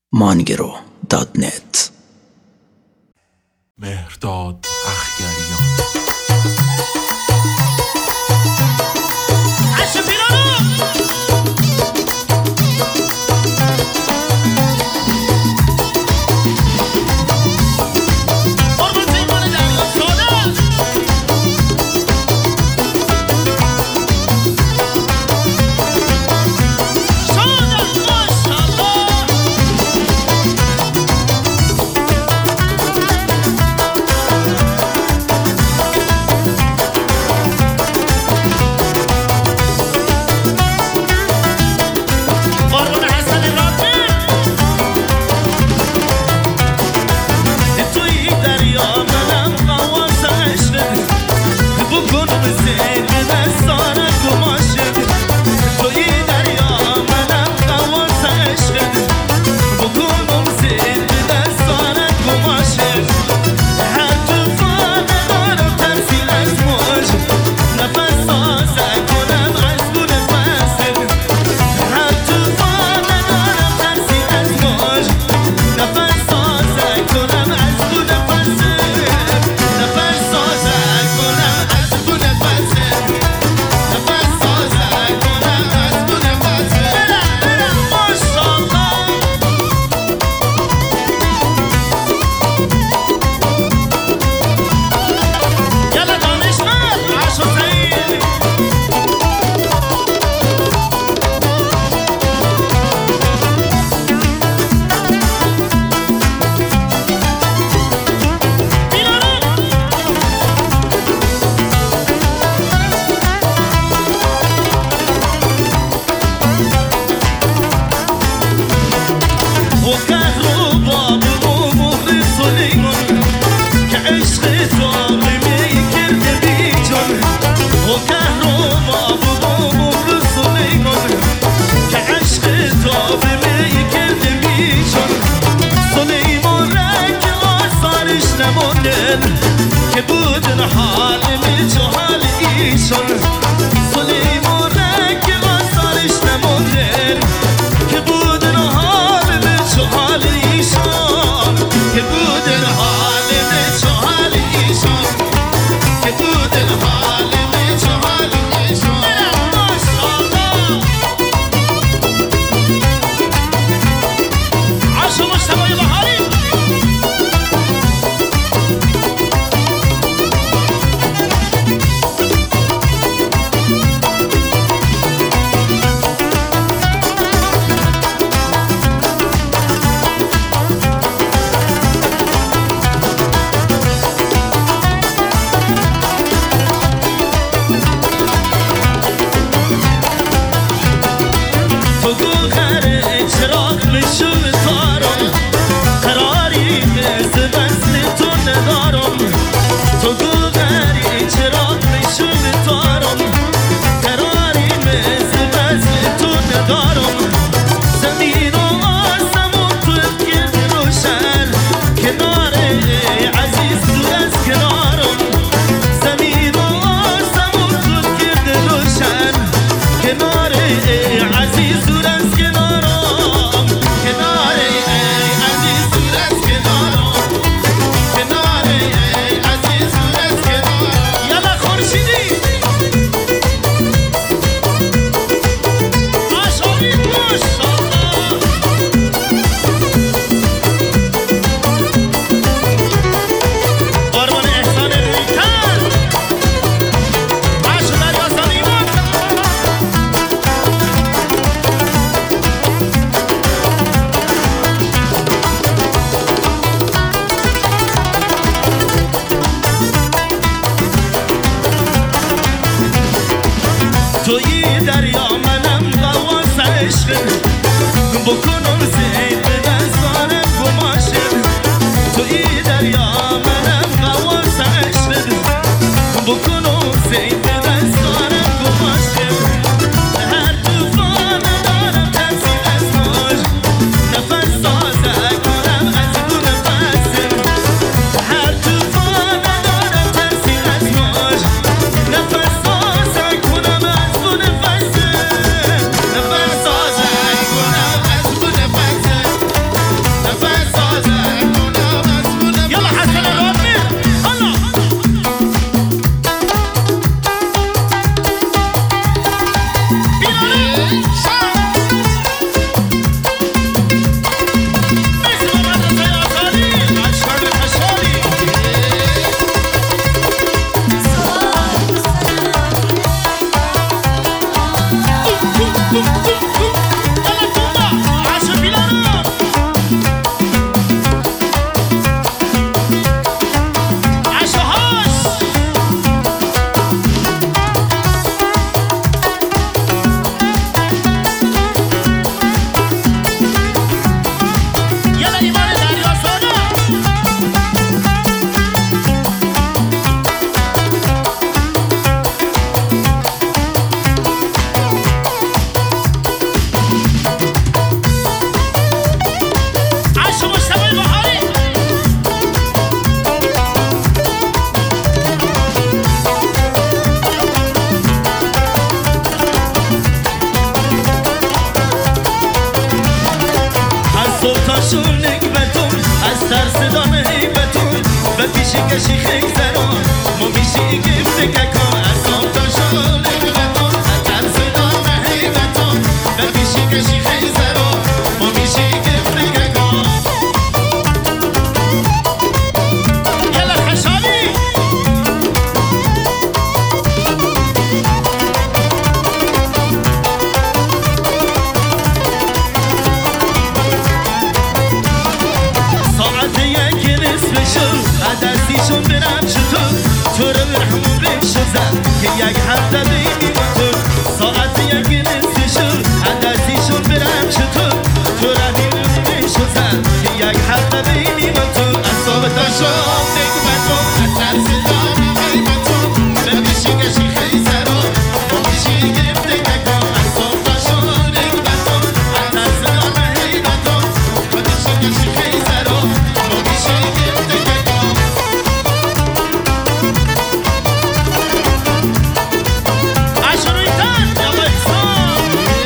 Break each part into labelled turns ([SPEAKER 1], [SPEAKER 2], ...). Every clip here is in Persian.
[SPEAKER 1] mangero.net.
[SPEAKER 2] مهرداد اخگریان.
[SPEAKER 3] که بودن حال می تو حال ایشان سلیمان رنگ آثارش نموندن که بودن حال می تو حال ایشان که بودن حال می تو حال ایشان که بودن حال می تو حال ایشان عاشق مجتمع بهاری تاشون نکبتون از ترس دان حیبتون و پیشی کشی خیزران ما میشی گفته ککان از تاشون نکبتون از ترس دان حیبتون و پیشی کشی خیزران ما میشی گفته ککان یلا خشابی ساعت یک نصف شو عدسیشون برم چطور تو رو برحمون بشو زد که یک هفته بیمی با تو ساعت یک نصف شو عدسیشون برم چطور تو رو بشو زد که یک هفته بیمی با تو اصاب تاشون نکبتون از ترس دارم حیبتون به میشی کشی خیزران با میشی گفته ککان اصاب تاشون نکبتون از ترس دارم حیبتون با میشی کشی خیزران با میشی گفته ککان عشرویتن یا بایستان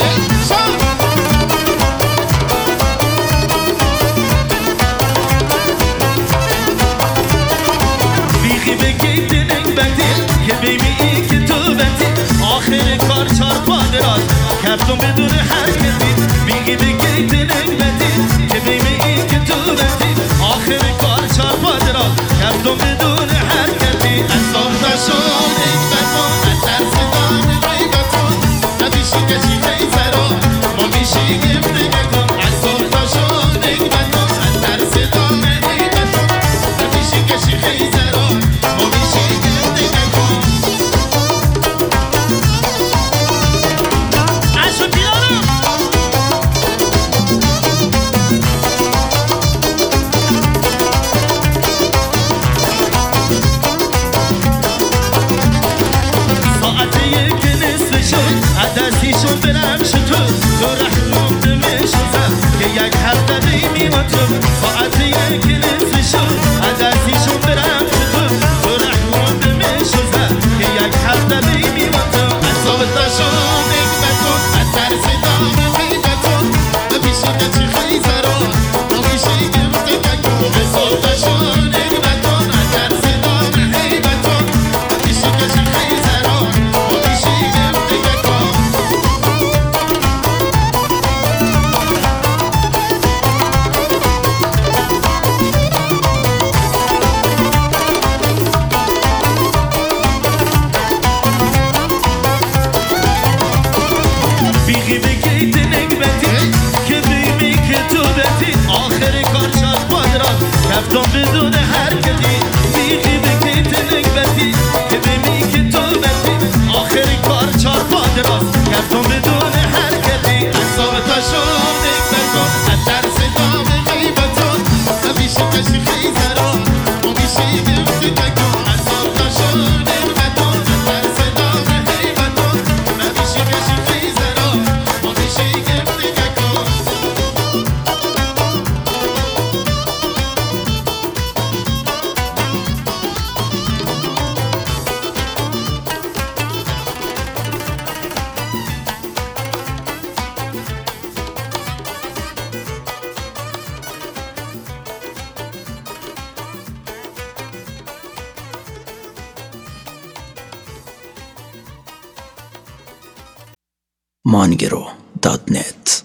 [SPEAKER 3] بیخی بگید نکبتی که بیمی که تو بتی آخر کار چار پادراز کفتون بدون حرکتی بیخی بگید نکبتی که بیمی که تو بتی آخر کار چار پادراز کفتون بدون حرکتی اصاب تاشون نکبتون از ترس دان حیبتون و بیشی کشی خیزران ما میشی گفته ککان اصاب تاشون نکبتون از ترس دان حیبتون و بیشی کشی خیزران ما میشی گفته ککان عشو پیانم ساعت یک نصف شد عدسیشون برم شطور تو رحمون بمشو زد که یک هفته بیمی با تو ساعت یک نصف شد عدسیشون برم شطور تو رحمون بمشو زد که یک هفته بیمی با تو اصاب تاشون نکبتون از ترس دام حیبتون و بیشی کچی خیزران ما میشی گفته ککان اصاب تاشون نکبتون از ترس دام حیبتون و بیشی کچی خیزران ما میشی گفته ککان بیخی بگید نکبتی که بیمی که تو بتی آخر کار چار پادراز کفتون بدون حرکتی بیخی بگید نکبتی که بیمی که تو بتی آخر کار چار پادراز کفتون بدون حرکتی اصاب تاشون نکبتون از ترس دام حیبتون و بیشی کشی خیزران ما میشی گفته ککان اصاب تاشون نکبتون از ترس دام حیبتون و بیشی کشی خیزران ما میشی گفته ککان
[SPEAKER 2] mangero.net